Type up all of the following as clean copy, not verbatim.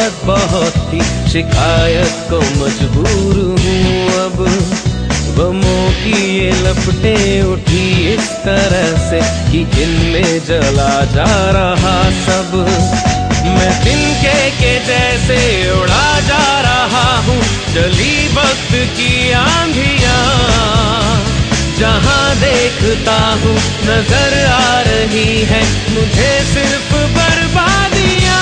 मोहब्बत बहुत थी, शिकायत को मजबूर हूँ अब। गमों की ये लपटें उठी इस तरह से कि इनमें जला जा रहा सब। मैं तिनके के जैसे उड़ा जा रहा हूँ, चली वक्त की आंधियाँ। जहाँ देखता हूँ नजर आ रही है मुझे सिर्फ बर्बादियाँ।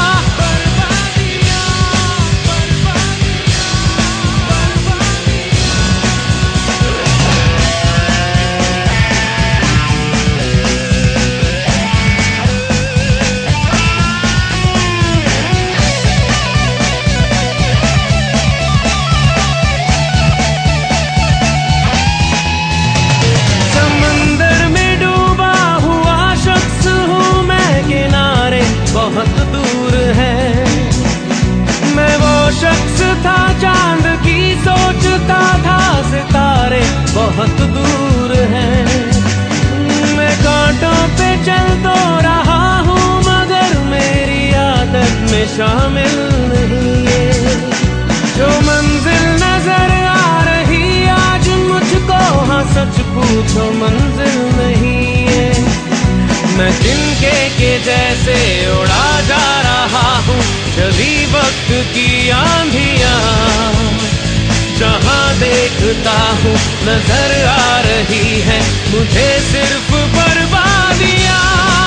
बहुत दूर है मैं वो शख्स था, चांद की सोचता था, सितारे बहुत दूर हैं। मैं कांटों पे चल तो रहा हूँ मगर मेरी आदत में शामिल नहीं है। जो मंजिल नजर आ रही आज मुझको, हाँ सच पूछो मंजिल नहीं है। मैं तिनके के जैसे उड़ा जा रहा हूँ, चली वक्त की आंधियाँ। जहाँ देखता हूँ नजर आ रही है मुझे सिर्फ बर्बादियाँ।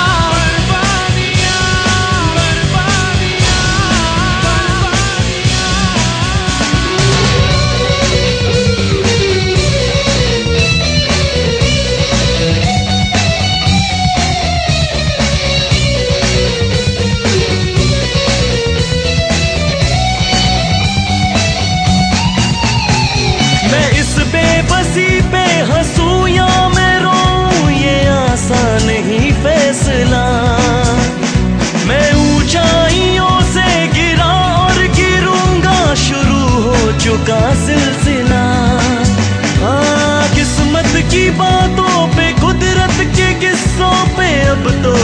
बेबसी पे हंसूं या मैं रोऊं ये आसान नहीं फैसला। मैं ऊंचाइयों से गिरा और गिरूंगा, शुरू हो चुका सिलसिला। हाँ किस्मत की बातों पे, कुदरत के किस्सों पे अब तो